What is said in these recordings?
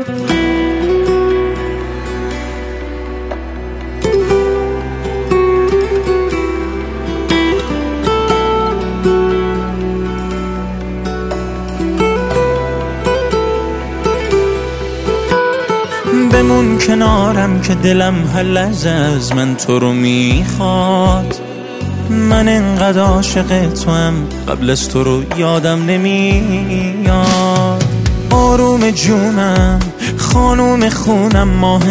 بمون کنارم که دلم هر لحظه از من تو رو میخواد. من انقدر عاشق تو هم قبل از تو رو یادم نمیاد. آروم جونم، خانوم خونم، ماه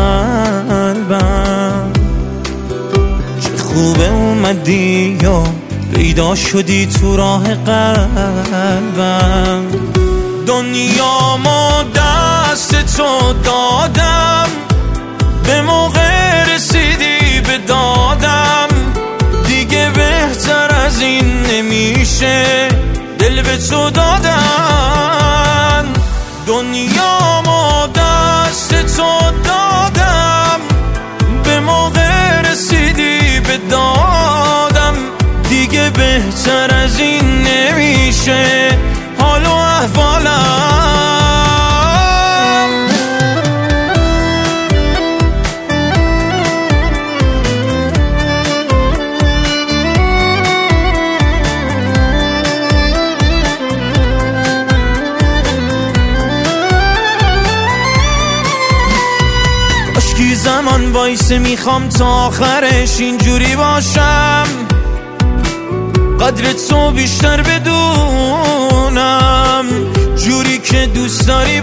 قلبم، چه خوبه اومدی و پیدا شدی تو راه قلبم. دنیا ما دست تو دادم، به موقع رسیدی به دادم، دیگه بهتر از این نمیشه دل به تو دادن. دنیا ما دست تو دادم، به موقع رسیدی به دادم، دیگه بهتر از این نمیشه حال و احوالم. کاشکی زمان وایسه، میخوام تا آخرش اینجوری باشم، قدر تو بیشتر بدونم، جوری که دوست داری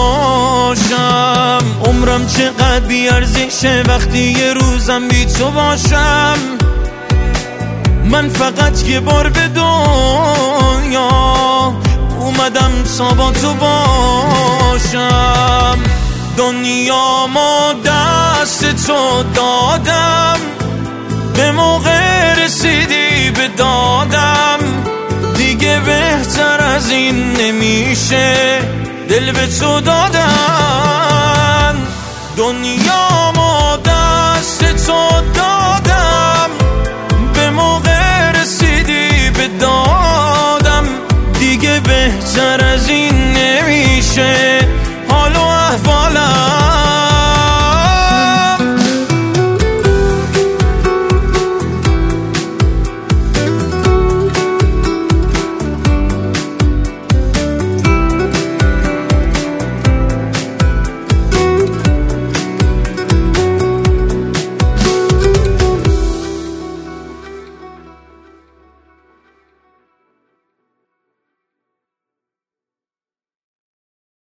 باشم. عمرم چقدر بیارزشه وقتی یه روزم بی تو باشم. من فقط یه بار به دنیا اومدم تا با تو باشم. دنیا ما دست تو دادم، به موقع رسیدی به دادم، دیگه بهتر از این نمیشه دل به تو دادن. دنیا ما دست تو دادم، به موقع رسیدی به دادم، دیگه بهتر از این نمیشه